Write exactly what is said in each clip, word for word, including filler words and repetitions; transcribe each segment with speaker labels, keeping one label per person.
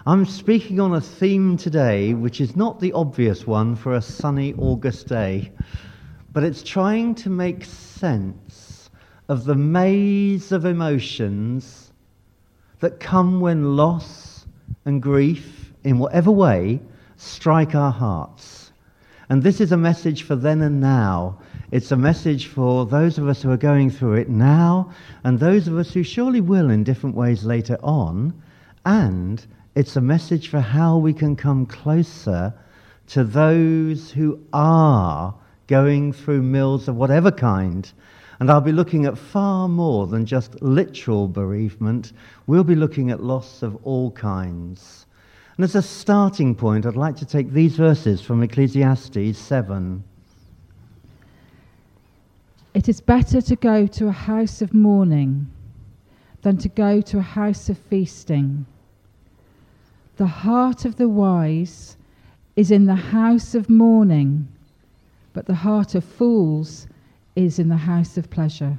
Speaker 1: I'm speaking on a theme today which is not the obvious one for a sunny August day, but it's trying to make sense of the maze of emotions that come when loss and grief, in whatever way, strike our hearts. And this is a message for then and now. It's a message for those of us who are going through it now, and those of us who surely will in different ways later on. And it's a message for how we can come closer to those who are going through mills of whatever kind. And I'll be looking at far more than just literal bereavement. We'll be looking at loss of all kinds. And as a starting point, I'd like to take these verses from Ecclesiastes seven.
Speaker 2: It is better to go to a house of mourning than to go to a house of feasting. The heart of the wise is in the house of mourning, but the heart of fools is in the house of pleasure.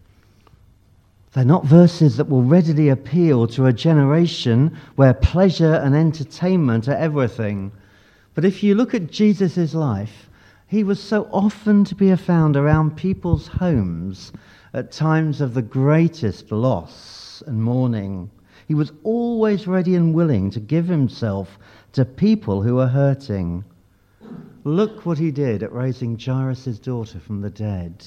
Speaker 1: They're not verses that will readily appeal to a generation where pleasure and entertainment are everything. But if you look at Jesus' life, he was so often to be found around people's homes at times of the greatest loss and mourning. He was always ready and willing to give himself to people who were hurting. Look what he did at raising Jairus' daughter from the dead.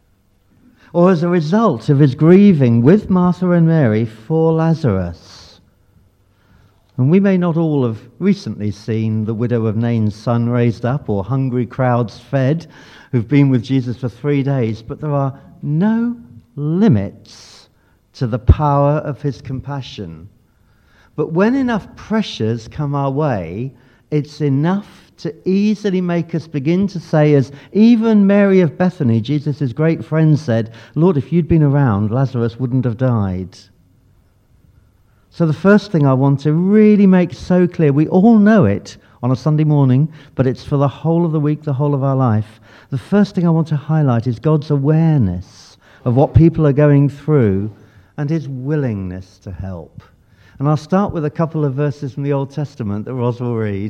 Speaker 1: Or as a result of his grieving with Martha and Mary for Lazarus. And we may not all have recently seen the widow of Nain's son raised up, or hungry crowds fed who've been with Jesus for three days, but there are no limits to the power of his compassion. But when enough pressures come our way, it's enough to easily make us begin to say, as even Mary of Bethany, Jesus' great friend, said, "Lord, if you'd been around, Lazarus wouldn't have died." So the first thing I want to really make so clear, we all know it on a Sunday morning, but it's for the whole of the week, the whole of our life. The first thing I want to highlight is God's awareness of what people are going through and his willingness to help. And I'll start with a couple of verses from the Old Testament that Ros will read.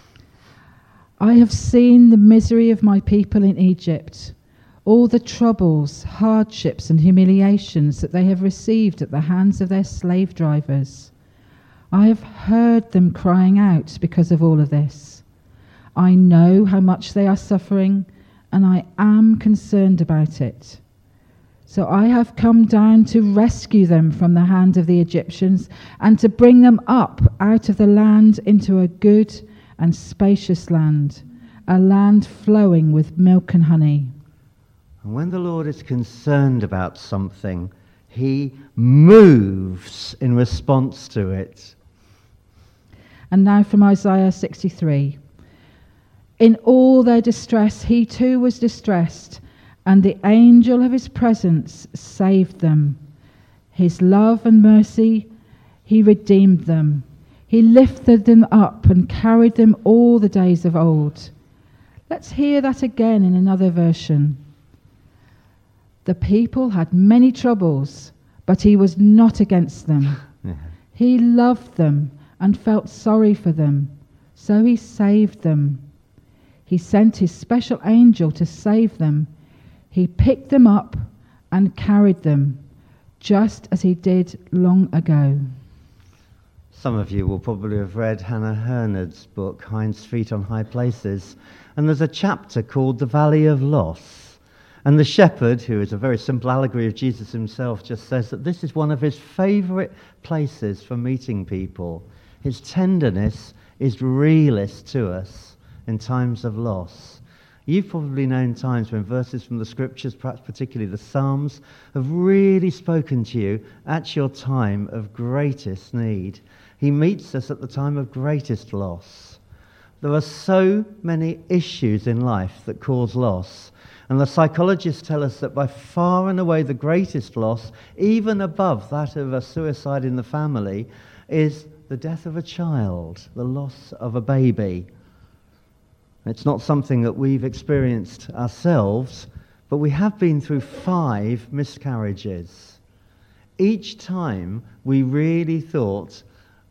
Speaker 2: I have seen the misery of my people in Egypt, all the troubles, hardships, and humiliations that they have received at the hands of their slave drivers. I have heard them crying out because of all of this. I know how much they are suffering, and I am concerned about it. So I have come down to rescue them from the hand of the Egyptians and to bring them up out of the land into a good and spacious land, a land flowing with milk and honey.
Speaker 1: And when the Lord is concerned about something, he moves in response to it.
Speaker 2: And now from Isaiah sixty-three. In all their distress, he too was distressed, and the angel of his presence saved them. His love and mercy, he redeemed them. He lifted them up and carried them all the days of old. Let's hear that again in another version. The people had many troubles, but he was not against them. Yeah. He loved them and felt sorry for them, so he saved them. He sent his special angel to save them. He picked them up and carried them, just as he did long ago.
Speaker 1: Some of you will probably have read Hannah Hurnard's book, Hind's Feet on High Places, and there's a chapter called The Valley of Loss. And the shepherd, who is a very simple allegory of Jesus himself, just says that this is one of his favourite places for meeting people. His tenderness is realist to us in times of loss. You've probably known times when verses from the scriptures, perhaps particularly the Psalms, have really spoken to you at your time of greatest need. He meets us at the time of greatest loss. There are so many issues in life that cause loss, and the psychologists tell us that by far and away the greatest loss, even above that of a suicide in the family, is the death of a child, the loss of a baby. It's not something that we've experienced ourselves, but we have been through five miscarriages. Each time we really thought,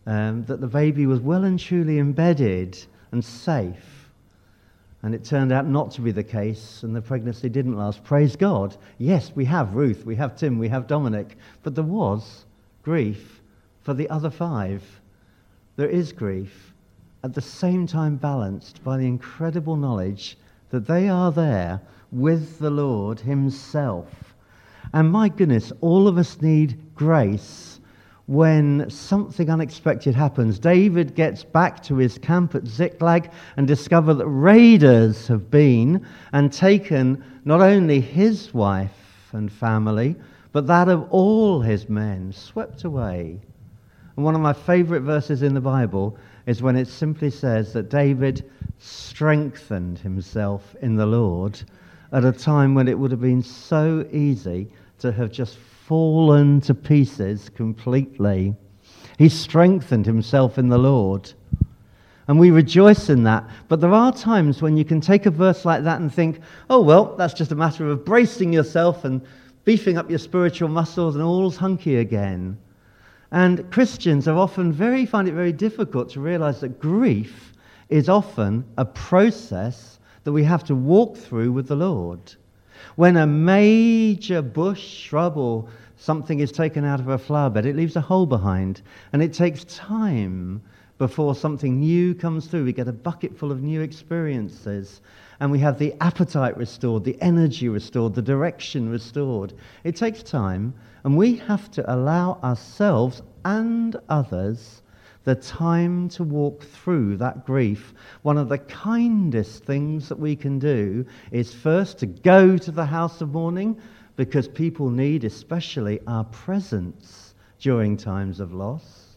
Speaker 1: um, that the baby was well and truly embedded and safe. And it turned out not to be the case, and the pregnancy didn't last. Praise God. Yes, we have Ruth, we have Tim, we have Dominic, but there was grief for the other five. There is grief, at the same time balanced by the incredible knowledge that they are there with the Lord himself. And my goodness, all of us need grace when something unexpected happens. David gets back to his camp at Ziklag and discovers that raiders have been and taken not only his wife and family, but that of all his men, swept away. And one of my favorite verses in the Bible is when it simply says that David strengthened himself in the Lord at a time when it would have been so easy to have just fallen to pieces completely. He strengthened himself in the Lord. And we rejoice in that. But there are times when you can take a verse like that and think, oh, well, that's just a matter of bracing yourself and beefing up your spiritual muscles and all's hunky again. And Christians are often very find it very difficult to realize that grief is often a process that we have to walk through with the Lord. When a major bush, shrub, or something is taken out of a flower bed, it leaves a hole behind, and it takes time before something new comes through. We get a bucket full of new experiences, and we have the appetite restored, the energy restored, the direction restored. It takes time, and we have to allow ourselves and others the time to walk through that grief. One of the kindest things that we can do is first to go to the house of mourning, because people need especially our presence during times of loss.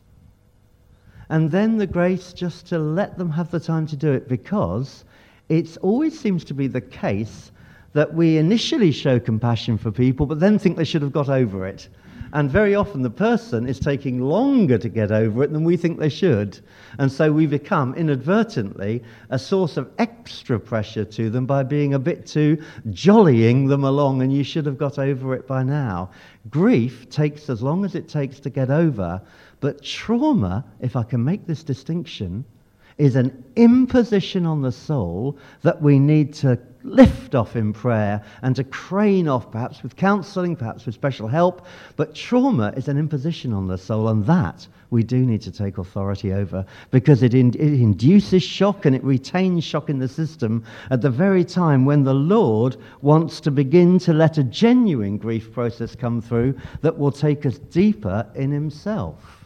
Speaker 1: And then the grace just to let them have the time to do it, because it always seems to be the case that we initially show compassion for people, but then think they should have got over it. And very often the person is taking longer to get over it than we think they should. And so we become inadvertently a source of extra pressure to them by being a bit too jollying them along, and you should have got over it by now. Grief takes as long as it takes to get over, but trauma, if I can make this distinction, is an imposition on the soul that we need to lift off in prayer and to crane off, perhaps with counselling, perhaps with special help. But trauma is an imposition on the soul, and that we do need to take authority over, because it, in, it induces shock and it retains shock in the system at the very time when the Lord wants to begin to let a genuine grief process come through that will take us deeper in himself.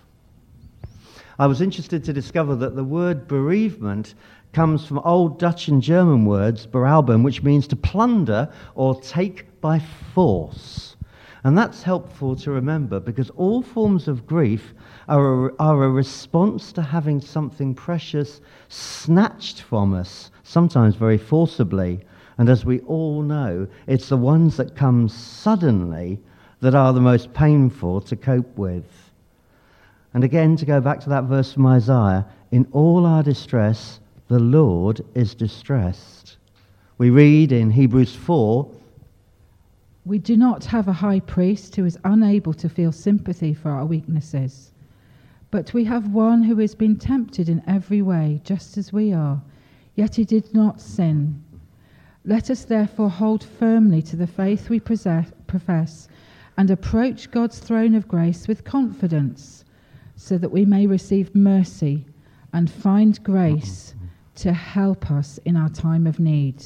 Speaker 1: I was interested to discover that the word bereavement comes from Old Dutch and German words, berauben, which means to plunder or take by force. And that's helpful to remember, because all forms of grief are a, are a response to having something precious snatched from us, sometimes very forcibly. And as we all know, it's the ones that come suddenly that are the most painful to cope with. And again, to go back to that verse from Isaiah, in all our distress, the Lord is distressed. We read in Hebrews four,
Speaker 2: we do not have a high priest who is unable to feel sympathy for our weaknesses, but we have one who has been tempted in every way, just as we are, yet he did not sin. Let us therefore hold firmly to the faith we possess, profess and approach God's throne of grace with confidence, so that we may receive mercy and find grace to help us in our time of need.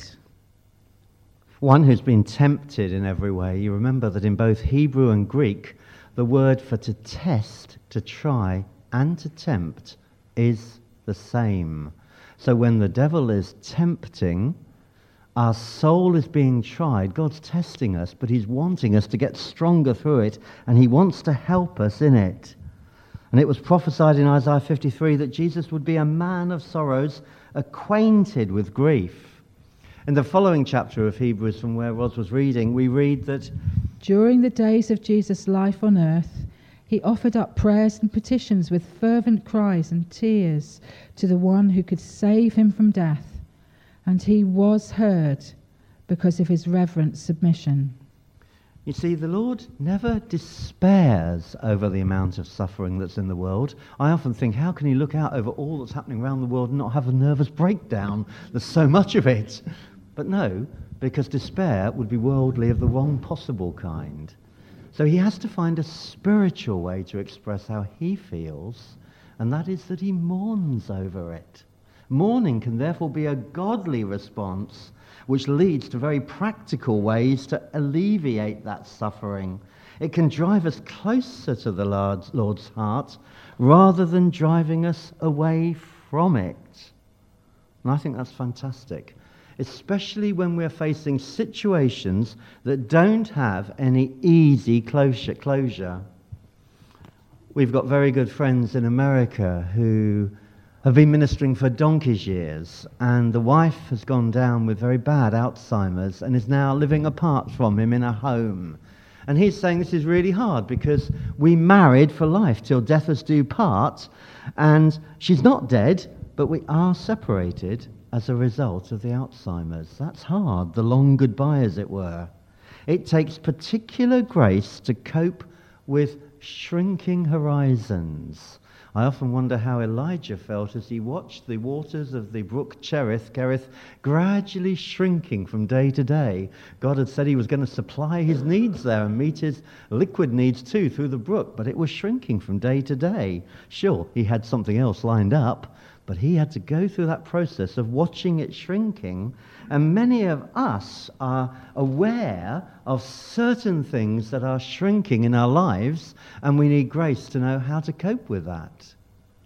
Speaker 1: One who's been tempted in every way. You remember that in both Hebrew and Greek, the word for to test, to try, and to tempt is the same. So when the devil is tempting, our soul is being tried. God's testing us, but he's wanting us to get stronger through it, and he wants to help us in it. And it was prophesied in Isaiah fifty-three that Jesus would be a man of sorrows, acquainted with grief. In the following chapter of Hebrews, from where Roz was reading, we read that
Speaker 2: during the days of Jesus' life on earth, he offered up prayers and petitions with fervent cries and tears to the one who could save him from death, and he was heard because of his reverent submission.
Speaker 1: You see, the Lord never despairs over the amount of suffering that's in the world. I often think, how can he look out over all that's happening around the world and not have a nervous breakdown? There's so much of it. But no, because despair would be worldly of the wrong possible kind. So he has to find a spiritual way to express how he feels, and that is that he mourns over it. Mourning can therefore be a godly response, which leads to very practical ways to alleviate that suffering. It can drive us closer to the Lord's, Lord's heart rather than driving us away from it. And I think that's fantastic, especially when we're facing situations that don't have any easy closure. closure. We've got very good friends in America who have been ministering for donkey's years, and the wife has gone down with very bad Alzheimer's and is now living apart from him in a home. And he's saying this is really hard because we married for life till death us do part, and she's not dead, but we are separated as a result of the Alzheimer's. That's hard, the long goodbye, as it were. It takes particular grace to cope with shrinking horizons. I often wonder how Elijah felt as he watched the waters of the brook Cherith, Kerith, gradually shrinking from day to day. God had said he was going to supply his needs there and meet his liquid needs too through the brook, but it was shrinking from day to day. Sure, he had something else lined up, but he had to go through that process of watching it shrinking. And many of us are aware of certain things that are shrinking in our lives, and we need grace to know how to cope with that.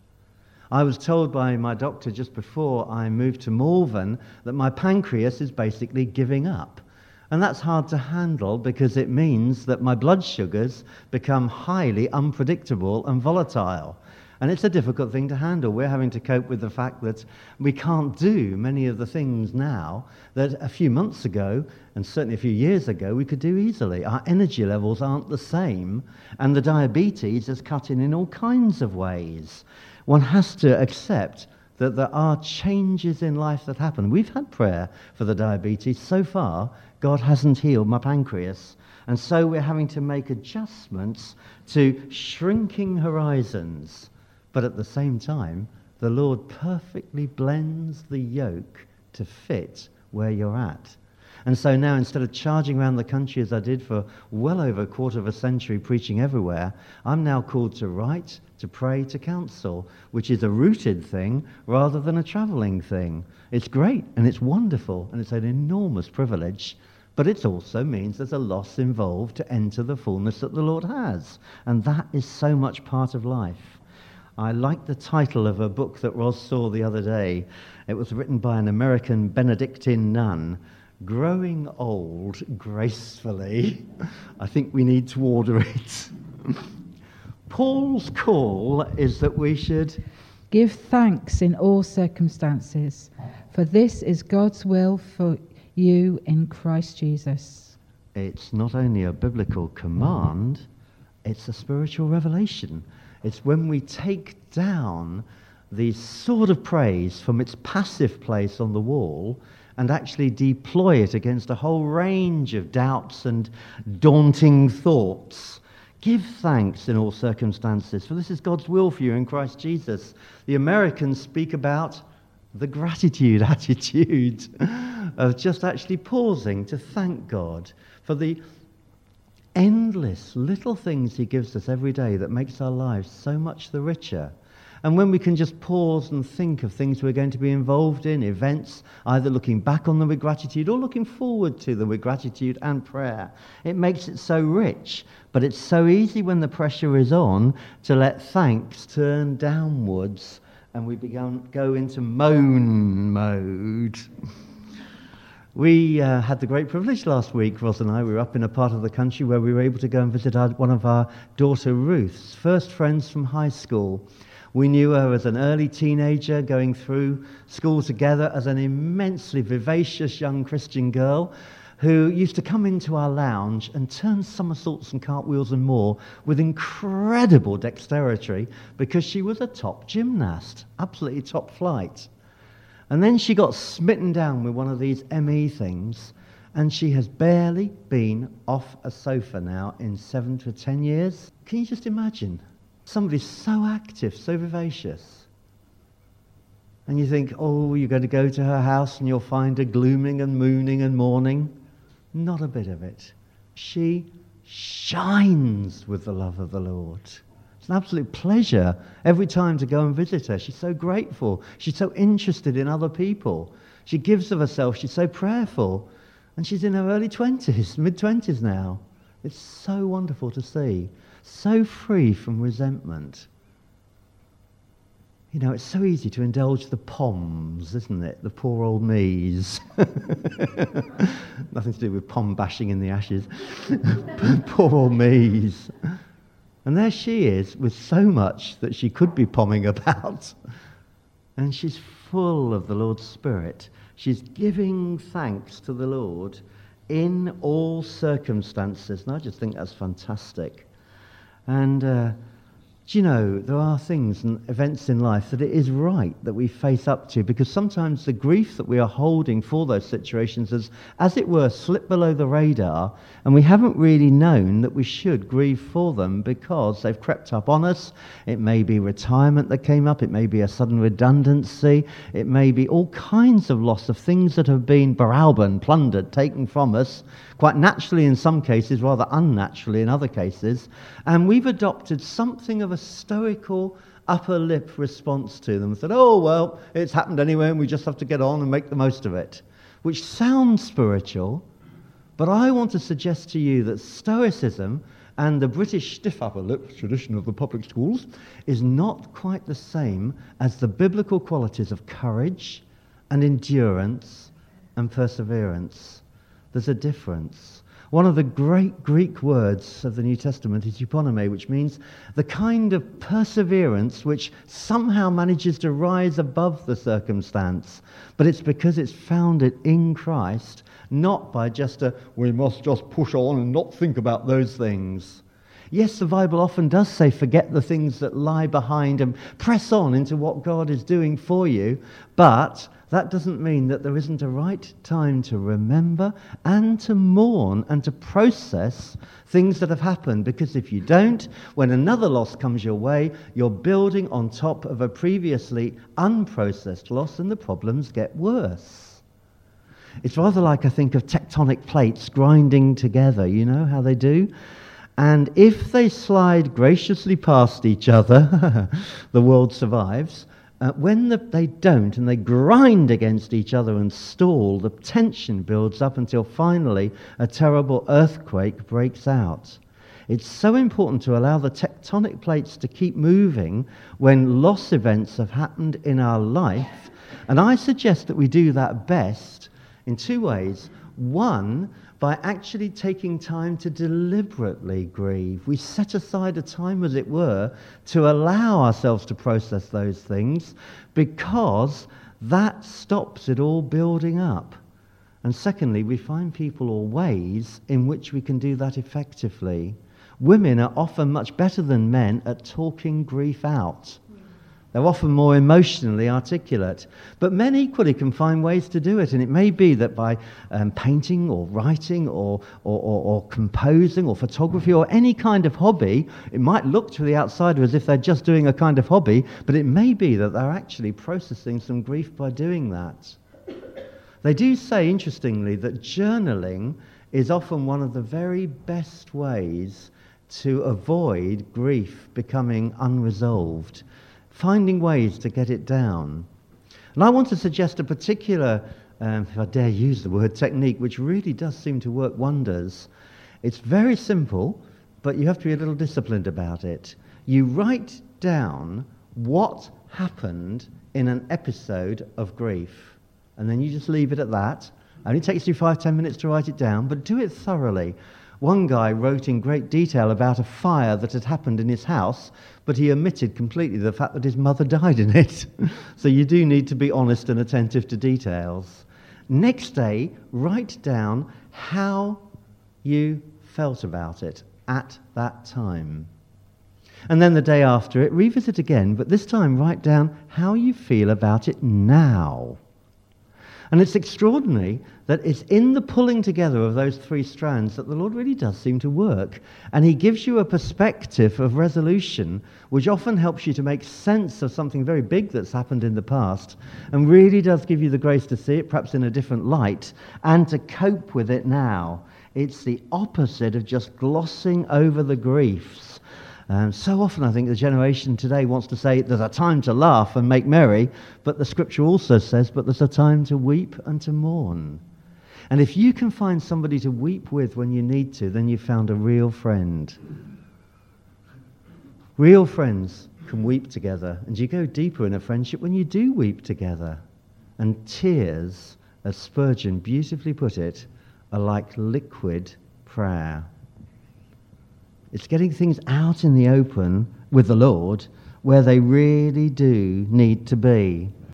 Speaker 1: I was told by my doctor just before I moved to Malvern that my pancreas is basically giving up. And that's hard to handle because it means that my blood sugars become highly unpredictable and volatile. And it's a difficult thing to handle. We're having to cope with the fact that we can't do many of the things now that a few months ago, and certainly a few years ago, we could do easily. Our energy levels aren't the same, and the diabetes is cut in in all kinds of ways. One has to accept that there are changes in life that happen. We've had prayer for the diabetes. So far, God hasn't healed my pancreas. And so we're having to make adjustments to shrinking horizons. But at the same time, the Lord perfectly blends the yoke to fit where you're at. And so now, instead of charging around the country as I did for well over a quarter of a century preaching everywhere, I'm now called to write, to pray, to counsel, which is a rooted thing rather than a travelling thing. It's great and it's wonderful and it's an enormous privilege, but it also means there's a loss involved to enter the fullness that the Lord has. And that is so much part of life. I like the title of a book that Roz saw the other day. It was written by an American Benedictine nun, Growing Old Gracefully. I think we need to order it. Paul's call is that we should
Speaker 2: give thanks in all circumstances, for this is God's will for you in Christ Jesus.
Speaker 1: It's not only a biblical command, it's a spiritual revelation. It's when we take down the sword of praise from its passive place on the wall and actually deploy it against a whole range of doubts and daunting thoughts. Give thanks in all circumstances, for this is God's will for you in Christ Jesus. The Americans speak about the gratitude attitude of just actually pausing to thank God for the endless little things he gives us every day that makes our lives so much the richer. And when we can just pause and think of things we're going to be involved in, events, either looking back on them with gratitude or looking forward to them with gratitude and prayer, it makes it so rich. But it's so easy when the pressure is on to let thanks turn downwards and we begin, go into moan mode. We uh, had the great privilege last week, Roz and I. We were up in a part of the country where we were able to go and visit our, one of our daughter Ruth's first friends from high school. We knew her as an early teenager going through school together as an immensely vivacious young Christian girl who used to come into our lounge and turn somersaults and cartwheels and more with incredible dexterity because she was a top gymnast, absolutely top flight. And then she got smitten down with one of these M E things, And she has barely been off a sofa now in seven to ten years. Can you just imagine? Somebody so active, so vivacious. And you think, oh, you're going to go to her house and you'll find her glooming and mooning and mourning. Not a bit of it. She shines with the love of the Lord. It's an absolute pleasure every time to go and visit her. She's so grateful. She's so interested in other people. She gives of herself. She's so prayerful. And she's in her early twenties, mid-twenties now. It's so wonderful to see. So free from resentment. You know, it's so easy to indulge the poms, isn't it? The poor old me's. Nothing to do with pom bashing in the ashes. Poor old me's. And there she is with so much that she could be pomming about. And she's full of the Lord's Spirit. She's giving thanks to the Lord in all circumstances. And I just think that's fantastic. And, uh, do you know, there are things and events in life that it is right that we face up to, because sometimes the grief that we are holding for those situations has, as it were, slipped below the radar, and we haven't really known that we should grieve for them because they've crept up on us. It may be retirement that came up, it may be a sudden redundancy, it may be all kinds of loss of things that have been berauben, plundered, taken from us, quite naturally in some cases, rather unnaturally in other cases, and we've adopted something of a stoical upper lip response to them. Said, oh, well, it's happened anyway and we just have to get on and make the most of it, which sounds spiritual, but I want to suggest to you that Stoicism and the British stiff upper lip tradition of the public schools is not quite the same as the biblical qualities of courage and endurance and perseverance. There's a difference. One of the great Greek words of the New Testament is euponome, which means the kind of perseverance which somehow manages to rise above the circumstance. But it's because it's founded in Christ, not by just a, we must just push on and not think about those things. Yes, the Bible often does say, forget the things that lie behind and press on into what God is doing for you, but that doesn't mean that there isn't a right time to remember and to mourn and to process things that have happened, because if you don't, when another loss comes your way, you're building on top of a previously unprocessed loss and the problems get worse. It's rather like, I think, of tectonic plates grinding together. You know how they do? And if they slide graciously past each other, the world survives. Uh, when the, they don't and they grind against each other and stall, the tension builds up until finally a terrible earthquake breaks out. It's so important to allow the tectonic plates to keep moving when loss events have happened in our life. And I suggest that we do that best in two ways. One, by actually taking time to deliberately grieve. We set aside a time, as it were, to allow ourselves to process those things, because that stops it all building up. And secondly, we find people or ways in which we can do that effectively. Women are often much better than men at talking grief out. They're often more emotionally articulate. But men equally can find ways to do it. And it may be that by um, painting or writing or, or, or, or composing or photography or any kind of hobby, it might look to the outsider as if they're just doing a kind of hobby, but it may be that they're actually processing some grief by doing that. They do say, interestingly, that journaling is often one of the very best ways to avoid grief becoming unresolved. Finding ways to get it down. And I want to suggest a particular, um, if I dare use the word, technique, which really does seem to work wonders. It's very simple, but you have to be a little disciplined about it. You write down what happened in an episode of grief, and then you just leave it at that. It only takes you five, ten minutes to write it down, but do it thoroughly. One guy wrote in great detail about a fire that had happened in his house, but he omitted completely the fact that his mother died in it. So you do need to be honest and attentive to details. Next day, write down how you felt about it at that time. And then the day after it, revisit again, but this time write down how you feel about it now. And it's extraordinary that it's in the pulling together of those three strands that the Lord really does seem to work. And he gives you a perspective of resolution, which often helps you to make sense of something very big that's happened in the past, and really does give you the grace to see it perhaps in a different light and to cope with it now. It's the opposite of just glossing over the griefs. Um, so often I think the generation today wants to say there's a time to laugh and make merry, but the scripture also says, but there's a time to weep and to mourn. And if you can find somebody to weep with when you need to, then you've found a real friend. Real friends can weep together, and you go deeper in a friendship when you do weep together. And tears, as Spurgeon beautifully put it, are like liquid prayer. It's getting things out in the open with the Lord where they really do need to be.